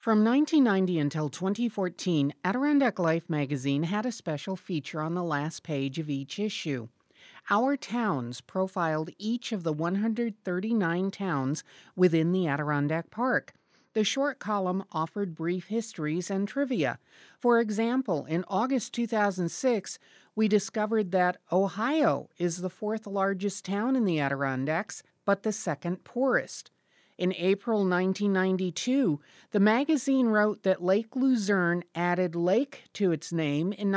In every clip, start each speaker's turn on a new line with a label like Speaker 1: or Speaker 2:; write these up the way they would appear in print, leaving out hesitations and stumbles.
Speaker 1: From 1990 until 2014, Adirondack Life magazine had a special feature on the last page of each issue. Our Towns profiled each of the 139 towns within the Adirondack Park. The short column offered brief histories and trivia. For example, in August 2006, we discovered that Ohio is the fourth largest town in the Adirondacks, but the second poorest. In April 1992, the magazine wrote that Lake Luzerne added lake to its name in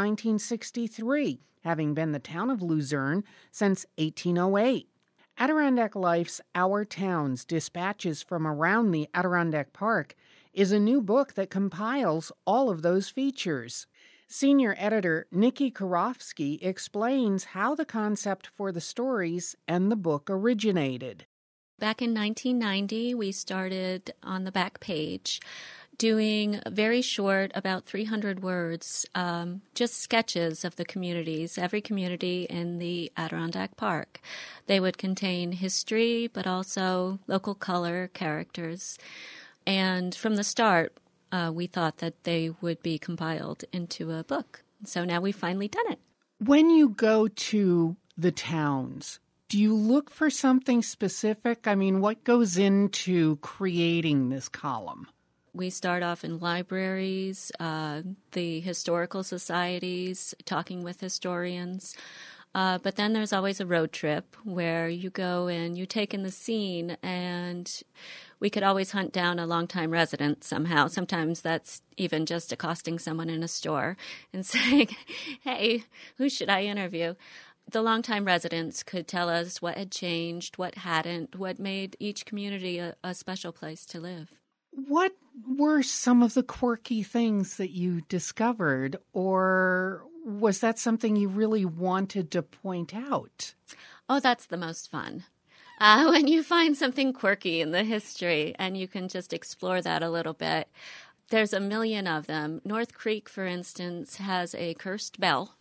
Speaker 1: 1963, having been the town of Luzerne since 1808. Adirondack Life's Our Towns, Dispatches from Around the Adirondack Park is a new book that compiles all of those features. Senior editor Nikki Karofsky explains how the concept for the stories and the book originated.
Speaker 2: Back in 1990, we started on the back page doing very short, about 300 words, just sketches of the communities, every community in the Adirondack Park. They would contain history, but also local color, characters. And from the start, we thought that they would be compiled into a book. So now we've finally done it.
Speaker 1: When you go to the towns, do you look for something specific? I mean, what goes into creating this column?
Speaker 2: We start off in libraries, the historical societies, talking with historians. But then there's always a road trip where you go and you take in the scene, and we could always hunt down a longtime resident somehow. Sometimes that's even just accosting someone in a store and saying, hey, who should I interview? The longtime residents could tell us what had changed, what hadn't, what made each community a special place to live.
Speaker 1: What were some of the quirky things that you discovered, or was that something you really wanted to point out?
Speaker 2: Oh, that's the most fun. When you find something quirky in the history and you can just explore that a little bit. There's a million of them. North Creek, for instance, has a cursed bell.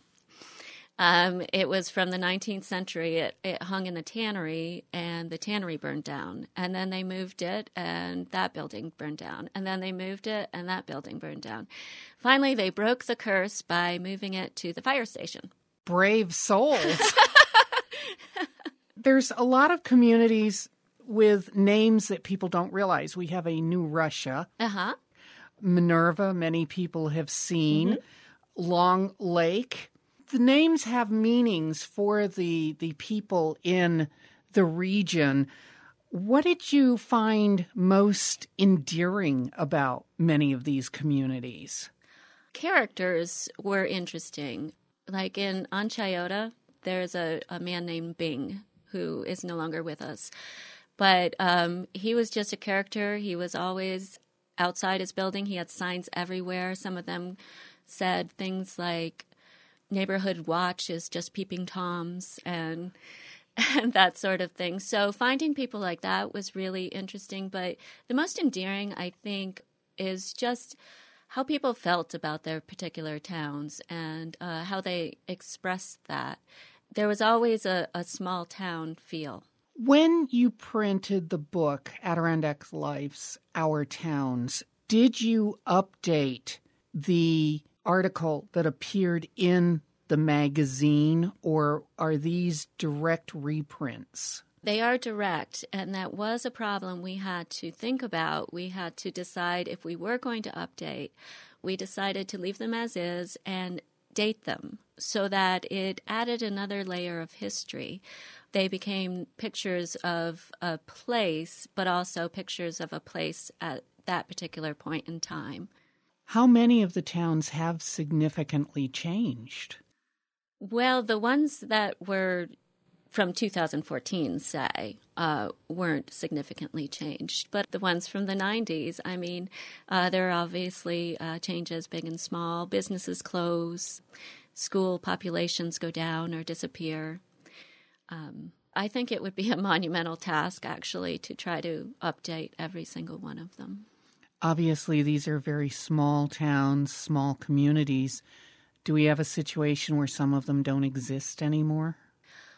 Speaker 2: It was from the 19th century. It hung in the tannery, and the tannery burned down. And then they moved it, and that building burned down. And then they moved it, and that building burned down. Finally, they broke the curse by moving it to the fire station.
Speaker 1: Brave souls. There's a lot of communities with names that people don't realize. We have a New Russia.
Speaker 2: Uh-huh.
Speaker 1: Minerva, many people have seen. Mm-hmm. Long Lake. The names have meanings for the people in the region. What did you find most endearing about many of these communities?
Speaker 2: Characters were interesting. Like in Anchiota, there's a man named Bing who is no longer with us. But he was just a character. He was always outside his building. He had signs everywhere. Some of them said things like, neighborhood watch is just peeping Toms and that sort of thing. So finding people like that was really interesting. But the most endearing, I think, is just how people felt about their particular towns and how they expressed that. There was always a small town feel.
Speaker 1: When you printed the book, Adirondack Life's Our Towns, did you update the article that appeared in the magazine, or are these direct reprints?
Speaker 2: They are direct, and that was a problem we had to think about. We had to decide if we were going to update. We decided to leave them as is and date them so that it added another layer of history. They became pictures of a place, but also pictures of a place at that particular point in time.
Speaker 1: How many of the towns have significantly changed?
Speaker 2: Well, the ones that were from 2014, say, weren't significantly changed. But the ones from the 90s, I mean, there are obviously changes big and small. Businesses close, school populations go down or disappear. I think it would be a monumental task, actually, to try to update every single one of them.
Speaker 1: Obviously, these are very small towns, small communities. Do we have a situation where some of them don't exist anymore?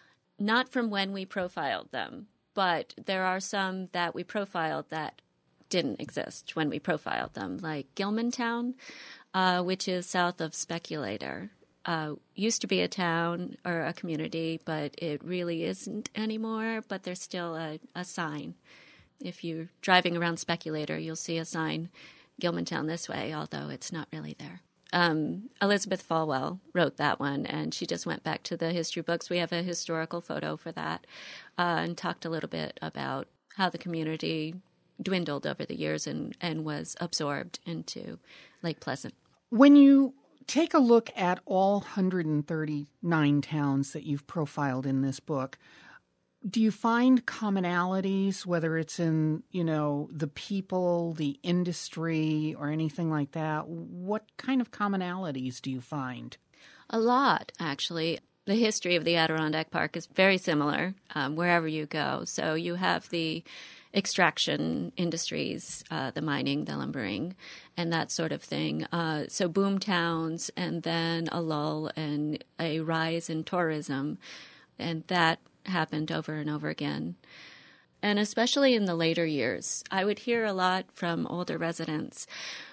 Speaker 2: Not from when we profiled them, but there are some that we profiled that didn't exist when we profiled them, like Gilmantown, which is south of Speculator. Used to be a town or a community, but it really isn't anymore, but there's still a sign. If you're driving around Speculator, you'll see a sign, Gilmantown this way, although it's not really there. Elizabeth Falwell wrote that one, and she just went back to the history books. We have a historical photo for that, and talked a little bit about how the community dwindled over the years and was absorbed into Lake Pleasant.
Speaker 1: When you take a look at all 139 towns that you've profiled in this book, do you find commonalities, whether it's in, the people, the industry, or anything like that? What kind of commonalities do you find?
Speaker 2: A lot, actually. The history of the Adirondack Park is very similar wherever you go. So you have the extraction industries, the mining, the lumbering, and that sort of thing. So boom towns, and then a lull and a rise in tourism. And that happened over and over again. And especially in the later years, I would hear a lot from older residents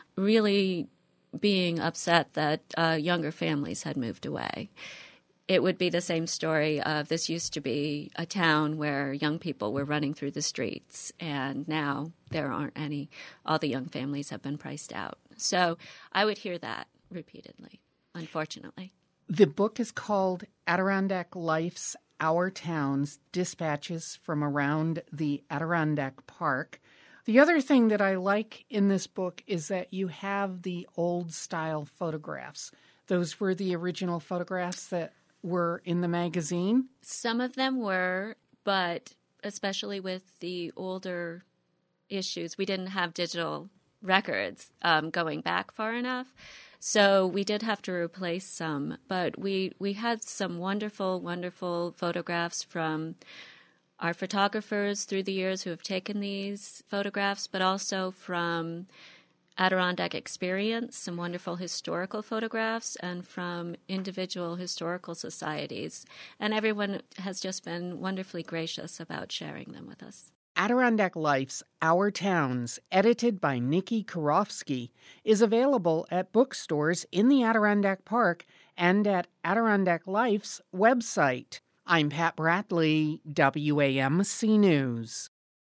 Speaker 2: really being upset that younger families had moved away. It would be the same story of this used to be a town where young people were running through the streets, and now there aren't any. All the young families have been priced out. So I would hear that repeatedly, unfortunately.
Speaker 1: The book is called Adirondack Life's Our Towns, Dispatches from Around the Adirondack Park. The other thing that I like in this book is that you have the old-style photographs. Those were the original photographs that were in the magazine?
Speaker 2: Some of them were, but especially with the older issues, we didn't have digital records going back far enough. So we did have to replace some, but we had some wonderful, wonderful photographs from our photographers through the years who have taken these photographs, but also from Adirondack Experience, some wonderful historical photographs, and from individual historical societies. And everyone has just been wonderfully gracious about sharing them with us.
Speaker 1: Adirondack Life's Our Towns, edited by Nikki Karofsky, is available at bookstores in the Adirondack Park and at Adirondack Life's website. I'm Pat Bradley, WAMC News.